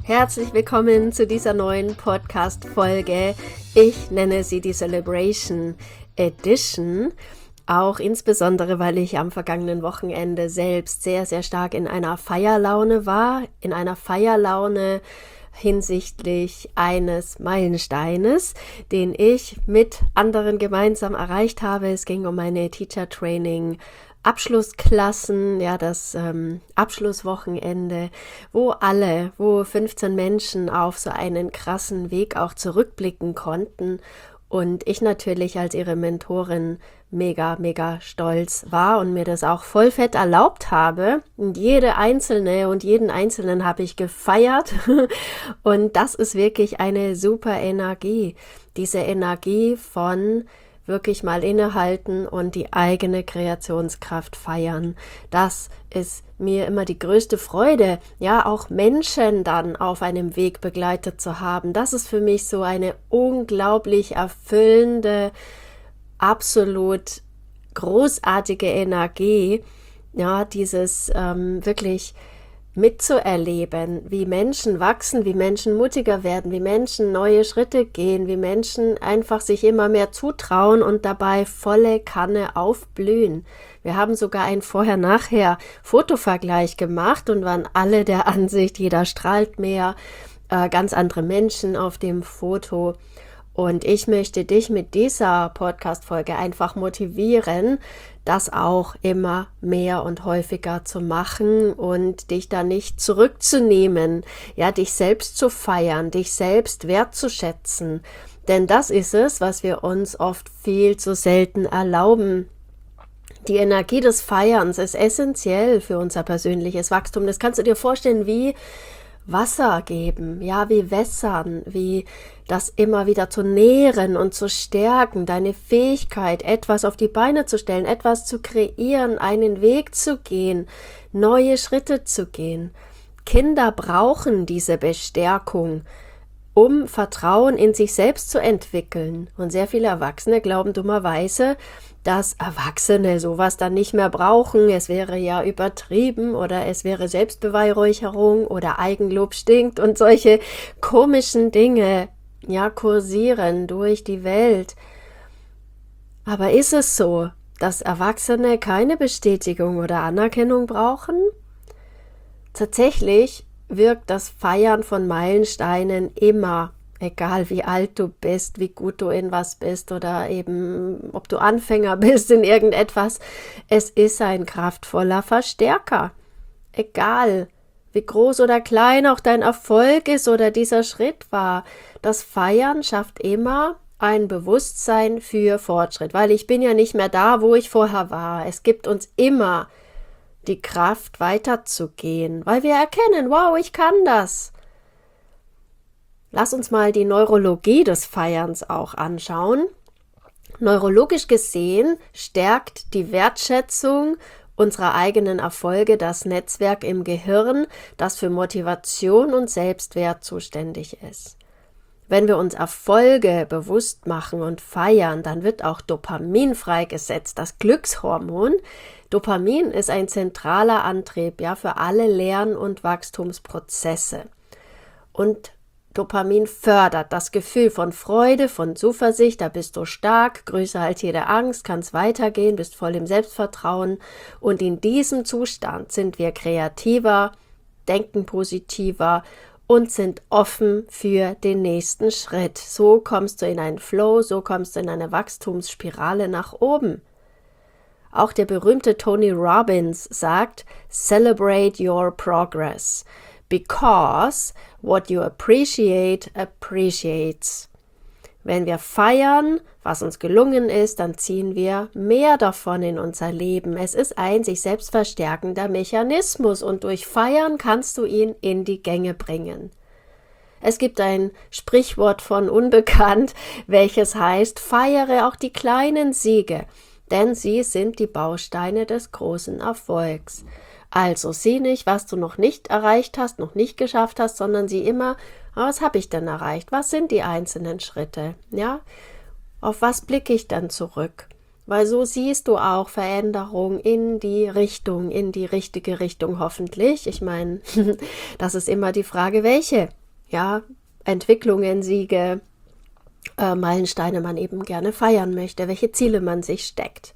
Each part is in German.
Herzlich willkommen zu dieser neuen Podcast-Folge. Ich nenne sie die Celebration Edition, auch insbesondere, weil ich am vergangenen Wochenende selbst sehr, sehr stark in einer Feierlaune war, hinsichtlich eines Meilensteines, den ich mit anderen gemeinsam erreicht habe. Es ging um meine Teacher Training Abschlussklassen, das Abschlusswochenende, wo 15 Menschen auf so einen krassen Weg auch zurückblicken konnten und ich natürlich als ihre Mentorin mega, mega stolz war und mir das auch voll fett erlaubt habe. Und jede Einzelne und jeden Einzelnen habe ich gefeiert und das ist wirklich eine super Energie, diese Energie von wirklich mal innehalten und die eigene Kreationskraft feiern. Das ist mir immer die größte Freude, auch Menschen dann auf einem Weg begleitet zu haben. Das ist für mich so eine unglaublich erfüllende, absolut großartige Energie, dieses wirklich mitzuerleben, wie Menschen wachsen, wie Menschen mutiger werden, wie Menschen neue Schritte gehen, wie Menschen einfach sich immer mehr zutrauen und dabei volle Kanne aufblühen. Wir haben sogar einen Vorher-Nachher-Fotovergleich gemacht und waren alle der Ansicht, jeder strahlt mehr, ganz andere Menschen auf dem Foto. Und ich möchte dich mit dieser Podcast-Folge einfach motivieren, das auch immer mehr und häufiger zu machen und dich da nicht zurückzunehmen, dich selbst zu feiern, dich selbst wertzuschätzen. Denn das ist es, was wir uns oft viel zu selten erlauben. Die Energie des Feierns ist essentiell für unser persönliches Wachstum. Das kannst du dir vorstellen wie Wasser geben, wie wässern, wie das immer wieder zu nähren und zu stärken, deine Fähigkeit, etwas auf die Beine zu stellen, etwas zu kreieren, einen Weg zu gehen, neue Schritte zu gehen. Kinder brauchen diese Bestärkung, um Vertrauen in sich selbst zu entwickeln. Und sehr viele Erwachsene glauben dummerweise, dass Erwachsene sowas dann nicht mehr brauchen. Es wäre ja übertrieben oder es wäre Selbstbeweihräucherung oder Eigenlob stinkt und solche komischen Dinge, kursieren durch die Welt. Aber ist es so, dass Erwachsene keine Bestätigung oder Anerkennung brauchen? Tatsächlich wirkt das Feiern von Meilensteinen immer, egal wie alt du bist, wie gut du in was bist oder eben ob du Anfänger bist in irgendetwas, es ist ein kraftvoller Verstärker. Egal wie groß oder klein auch dein Erfolg ist oder dieser Schritt war, das Feiern schafft immer ein Bewusstsein für Fortschritt, weil ich bin ja nicht mehr da, wo ich vorher war. Es gibt uns immer die Kraft, weiterzugehen, weil wir erkennen, wow, ich kann das. Lass uns mal die Neurologie des Feierns auch anschauen. Neurologisch gesehen stärkt die Wertschätzung unserer eigenen Erfolge das Netzwerk im Gehirn, das für Motivation und Selbstwert zuständig ist. Wenn wir uns Erfolge bewusst machen und feiern, dann wird auch Dopamin freigesetzt, das Glückshormon. Dopamin ist ein zentraler Antrieb, für alle Lern- und Wachstumsprozesse. Und Dopamin fördert das Gefühl von Freude, von Zuversicht, da bist du stark, größer als jede Angst, kannst weitergehen, bist voll im Selbstvertrauen und in diesem Zustand sind wir kreativer, denken positiver und sind offen für den nächsten Schritt. So kommst du in einen Flow, so kommst du in eine Wachstumsspirale nach oben. Auch der berühmte Tony Robbins sagt, celebrate your progress. Because what you appreciate appreciates. Wenn wir feiern, was uns gelungen ist, dann ziehen wir mehr davon in unser Leben. Es ist ein sich selbst verstärkender Mechanismus und durch Feiern kannst du ihn in die Gänge bringen. Es gibt ein Sprichwort von Unbekannt, welches heißt, feiere auch die kleinen Siege, denn sie sind die Bausteine des großen Erfolgs. Also sieh nicht, was du noch nicht erreicht hast, noch nicht geschafft hast, sondern sieh immer, was habe ich denn erreicht? Was sind die einzelnen Schritte? Auf was blicke ich dann zurück? weil so siehst du auch Veränderung in die Richtung, in die richtige Richtung hoffentlich. Ich meine, das ist immer die Frage, welche, ja, Entwicklungen, Siege, Meilensteine man eben gerne feiern möchte, welche Ziele man sich steckt.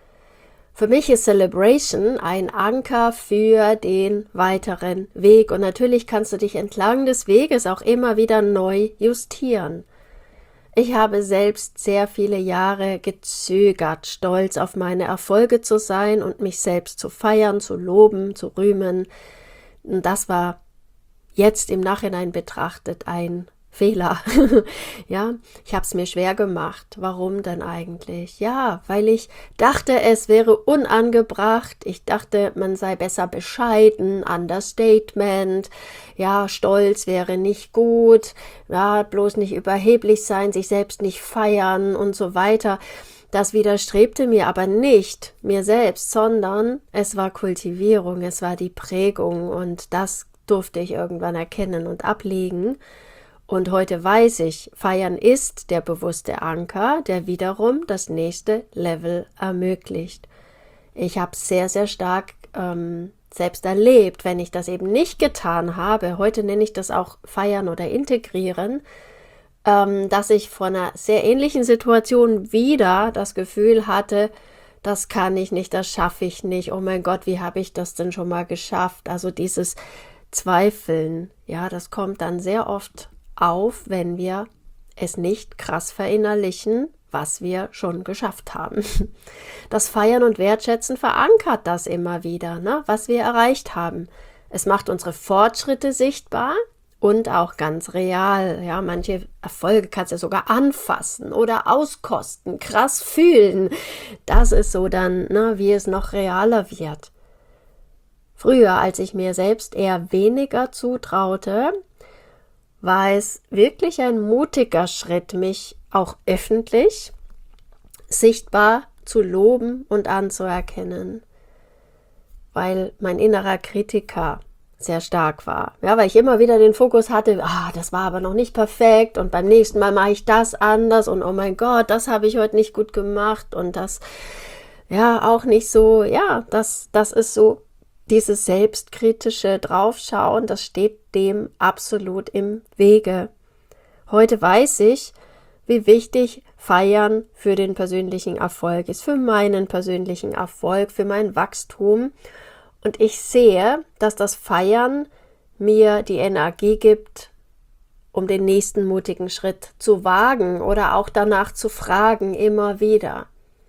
Für mich ist Celebration ein Anker für den weiteren Weg und natürlich kannst du dich entlang des Weges auch immer wieder neu justieren. Ich habe selbst sehr viele Jahre gezögert, stolz auf meine Erfolge zu sein und mich selbst zu feiern, zu loben, zu rühmen. Und das war jetzt im Nachhinein betrachtet ein Fehler. Ja, ich habe es mir schwer gemacht. Warum denn eigentlich? Ja, weil ich dachte, es wäre unangebracht. Ich dachte, man sei besser bescheiden, Understatement. Ja, Stolz wäre nicht gut. Ja, bloß nicht überheblich sein, sich selbst nicht feiern und so weiter. Das widerstrebte mir aber nicht mir selbst, sondern es war Kultivierung, es war die Prägung und das durfte ich irgendwann erkennen und ablegen. Und heute weiß ich, Feiern ist der bewusste Anker, der wiederum das nächste Level ermöglicht. Ich habe sehr, sehr stark selbst erlebt, wenn ich das eben nicht getan habe, heute nenne ich das auch Feiern oder Integrieren, dass ich vor einer sehr ähnlichen Situation wieder das Gefühl hatte, das kann ich nicht, das schaffe ich nicht, oh mein Gott, wie habe ich das denn schon mal geschafft? Also dieses Zweifeln, ja, das kommt dann sehr oft auf, wenn wir es nicht krass verinnerlichen, was wir schon geschafft haben. Das Feiern und Wertschätzen verankert das immer wieder, ne, was wir erreicht haben. Es macht unsere Fortschritte sichtbar und auch ganz real. Ja, manche Erfolge kannst du sogar anfassen oder auskosten, krass fühlen. Das ist so dann, ne, wie es noch realer wird. Früher, als ich mir selbst eher weniger zutraute, war es wirklich ein mutiger Schritt, mich auch öffentlich sichtbar zu loben und anzuerkennen, weil mein innerer Kritiker sehr stark war. Ja, weil ich immer wieder den Fokus hatte, das war aber noch nicht perfekt und beim nächsten Mal mache ich das anders und oh mein Gott, das habe ich heute nicht gut gemacht und das ja auch nicht so, ja, das ist so dieses selbstkritische Draufschauen, das steht dem absolut im Wege. Heute weiß ich, wie wichtig Feiern für den persönlichen Erfolg ist, für meinen persönlichen Erfolg, für mein Wachstum. Und ich sehe, dass das Feiern mir die Energie gibt, um den nächsten mutigen Schritt zu wagen oder auch danach zu fragen, immer wieder.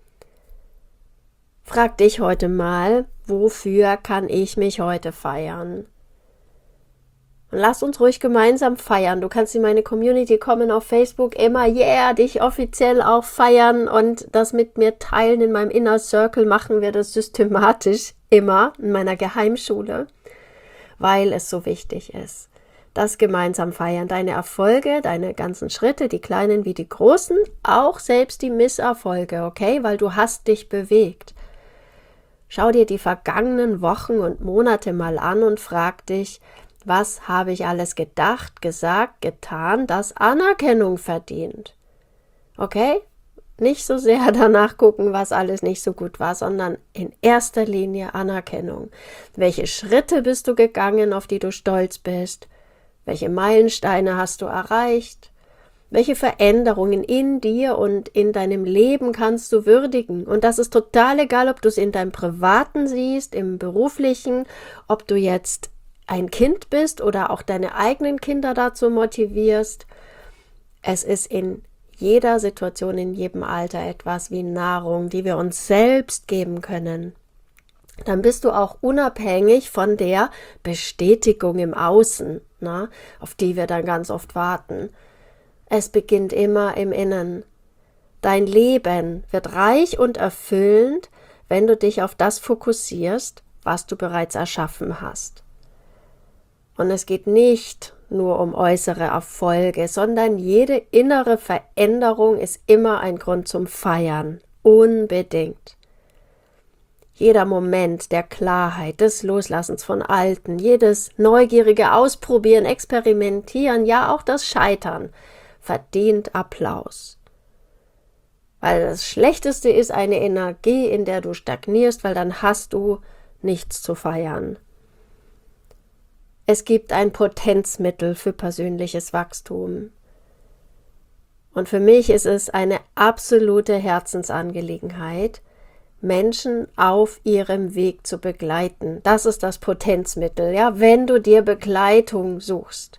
Frag dich heute mal, wofür kann ich mich heute feiern? Und lass uns ruhig gemeinsam feiern. Du kannst in meine Community kommen auf Facebook, immer, dich offiziell auch feiern und das mit mir teilen. In meinem Inner Circle machen wir das systematisch immer in meiner Geheimschule, weil es so wichtig ist. Das gemeinsam feiern, deine Erfolge, deine ganzen Schritte, die kleinen wie die großen, auch selbst die Misserfolge, okay? Weil du hast dich bewegt. Schau dir die vergangenen Wochen und Monate mal an und frag dich, was habe ich alles gedacht, gesagt, getan, das Anerkennung verdient? Okay? Nicht so sehr danach gucken, was alles nicht so gut war, sondern in erster Linie Anerkennung. Welche Schritte bist du gegangen, auf die du stolz bist? Welche Meilensteine hast du erreicht? Welche Veränderungen in dir und in deinem Leben kannst du würdigen? Und das ist total egal, ob du es in deinem Privaten siehst, im Beruflichen, ob du jetzt ein Kind bist oder auch deine eigenen Kinder dazu motivierst. Es ist in jeder Situation, in jedem Alter etwas wie Nahrung, die wir uns selbst geben können. Dann bist du auch unabhängig von der Bestätigung im Außen, auf die wir dann ganz oft warten. Es beginnt immer im Innen. Dein Leben wird reich und erfüllend, wenn du dich auf das fokussierst, was du bereits erschaffen hast. Und es geht nicht nur um äußere Erfolge, sondern jede innere Veränderung ist immer ein Grund zum Feiern. Unbedingt. Jeder Moment der Klarheit, des Loslassens von Alten, jedes neugierige Ausprobieren, Experimentieren, ja auch das Scheitern verdient Applaus. Weil das Schlechteste ist eine Energie, in der du stagnierst, weil dann hast du nichts zu feiern. Es gibt ein Potenzmittel für persönliches Wachstum. Und für mich ist es eine absolute Herzensangelegenheit, Menschen auf ihrem Weg zu begleiten. Das ist das Potenzmittel, ja, wenn du dir Begleitung suchst.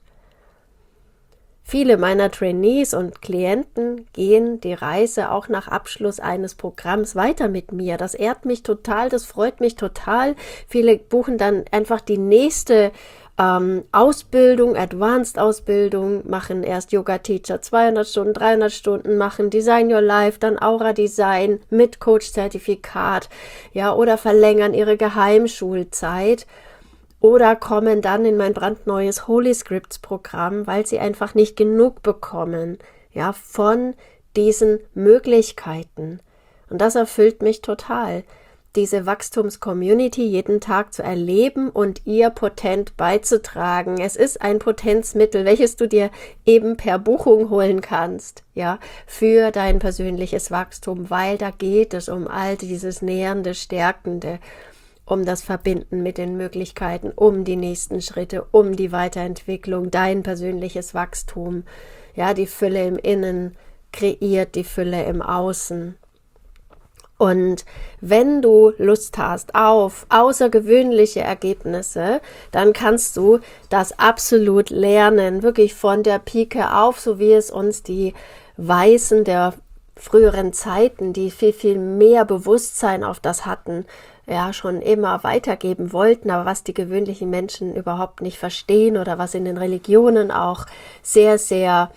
Viele meiner Trainees und Klienten gehen die Reise auch nach Abschluss eines Programms weiter mit mir. Das ehrt mich total, das freut mich total. Viele buchen dann einfach die nächste Ausbildung, Advanced-Ausbildung, machen erst Yoga-Teacher 200 Stunden, 300 Stunden, machen Design Your Life, dann Aura-Design mit Coach-Zertifikat, ja, oder verlängern ihre Geheimschulzeit oder kommen dann in mein brandneues Holy Scripts Programm, weil sie einfach nicht genug bekommen, ja, von diesen Möglichkeiten. Und das erfüllt mich total, diese Wachstums-Community jeden Tag zu erleben und ihr potent beizutragen. Es ist ein Potenzmittel, welches du dir eben per Buchung holen kannst, ja, für dein persönliches Wachstum, weil da geht es um all dieses Nährende, Stärkende, um das Verbinden mit den Möglichkeiten, um die nächsten Schritte, um die Weiterentwicklung, dein persönliches Wachstum, ja, die Fülle im Innen kreiert die Fülle im Außen. Und wenn du Lust hast auf außergewöhnliche Ergebnisse, dann kannst du das absolut lernen, wirklich von der Pike auf, so wie es uns die Weisen der früheren Zeiten, die viel, viel mehr Bewusstsein auf das hatten, ja, schon immer weitergeben wollten, aber was die gewöhnlichen Menschen überhaupt nicht verstehen oder was in den Religionen auch sehr, sehr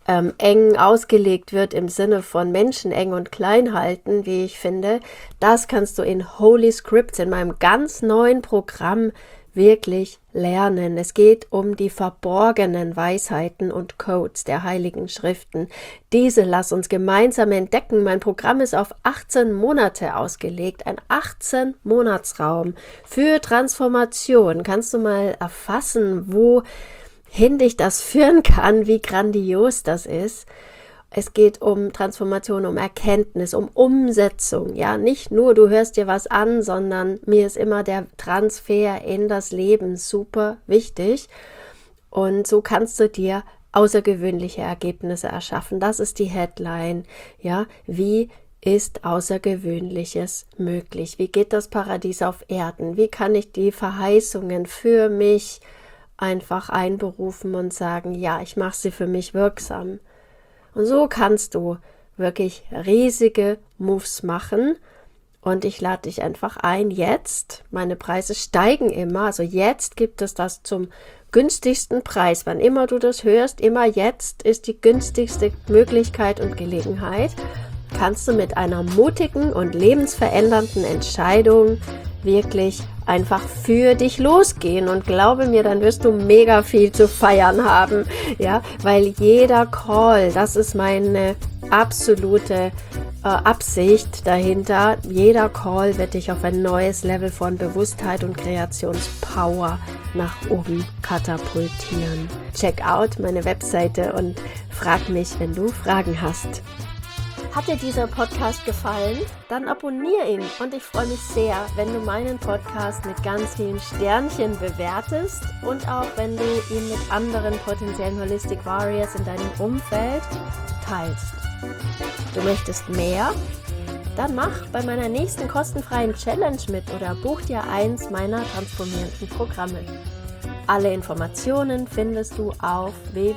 eng ausgelegt wird im Sinne von Menschen eng und klein halten, wie ich finde, das kannst du in Holy Scripts, in meinem ganz neuen Programm wirklich lernen. Es geht um die verborgenen Weisheiten und Codes der Heiligen Schriften. Diese lass uns gemeinsam entdecken. Mein Programm ist auf 18 Monate ausgelegt, ein 18-Monatsraum für Transformation. Kannst du mal erfassen, wohin dich das führen kann, wie grandios das ist. Es geht um Transformation, um Erkenntnis, um Umsetzung. Ja, nicht nur du hörst dir was an, sondern mir ist immer der Transfer in das Leben super wichtig. Und so kannst du dir außergewöhnliche Ergebnisse erschaffen. Das ist die Headline. Ja, wie ist Außergewöhnliches möglich? Wie geht das Paradies auf Erden? Wie kann ich die Verheißungen für mich einfach einberufen und sagen, ja, ich mache sie für mich wirksam. Und so kannst du wirklich riesige Moves machen. Und ich lade dich einfach ein, jetzt, meine Preise steigen immer, also jetzt gibt es das zum günstigsten Preis. Wann immer du das hörst, immer jetzt ist die günstigste Möglichkeit und Gelegenheit. Kannst du mit einer mutigen und lebensverändernden Entscheidung wirklich einfach für dich losgehen und glaube mir, dann wirst du mega viel zu feiern haben, ja, weil jeder Call, das ist meine absolute Absicht dahinter, jeder Call wird dich auf ein neues Level von Bewusstheit und Kreationspower nach oben katapultieren. Check out meine Webseite und frag mich, wenn du Fragen hast. Hat dir dieser Podcast gefallen? Dann abonniere ihn und ich freue mich sehr, wenn du meinen Podcast mit ganz vielen Sternchen bewertest und auch wenn du ihn mit anderen potenziellen Holistic Warriors in deinem Umfeld teilst. Du möchtest mehr? Dann mach bei meiner nächsten kostenfreien Challenge mit oder buch dir eins meiner transformierenden Programme. Alle Informationen findest du auf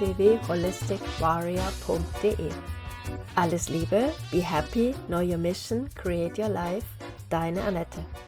www.holisticwarrior.de. Alles Liebe, be happy, know your mission, create your life, deine Annette.